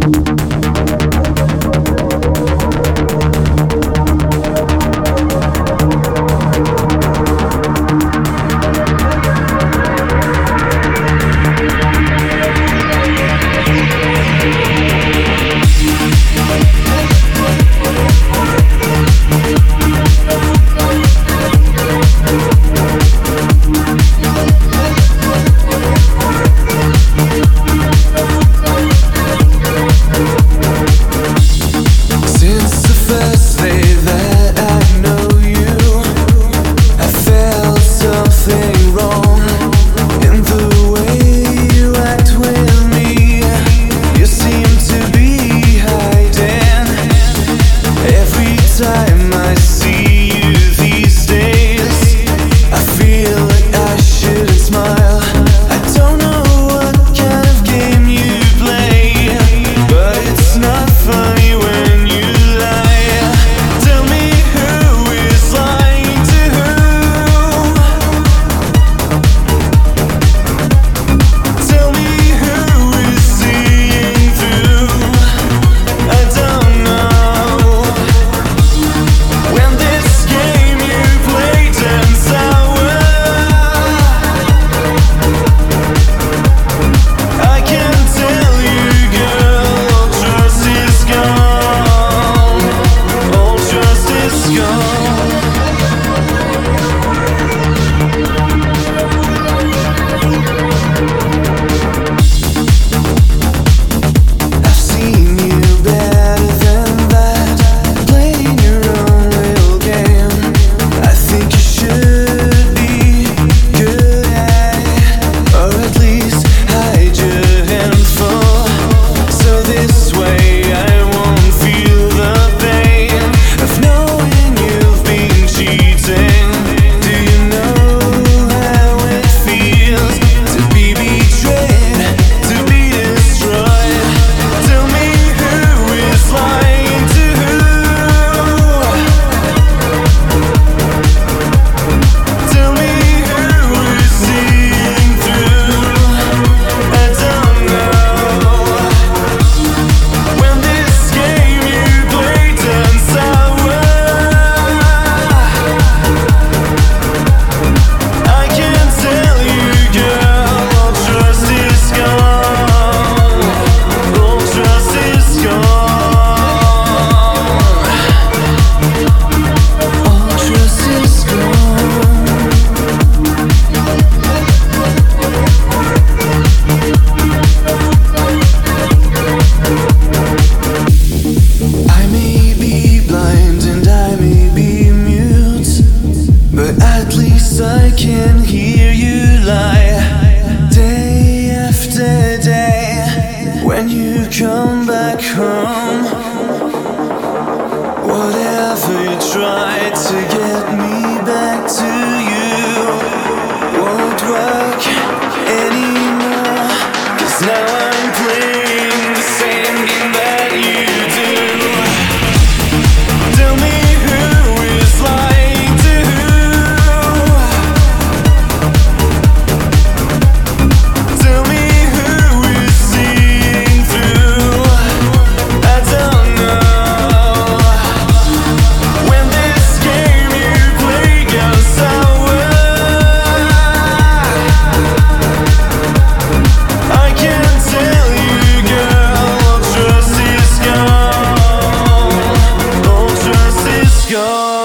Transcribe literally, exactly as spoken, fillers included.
come back home. Whatever you try to get me back to you won't work anymore, 'cause now I'm playing the same game that you do. Tell me who is lying to who. Tell me who is seeing through. I don't know. When this game you play goes sour, I can tell you, girl, all trust is gone. All trust is gone.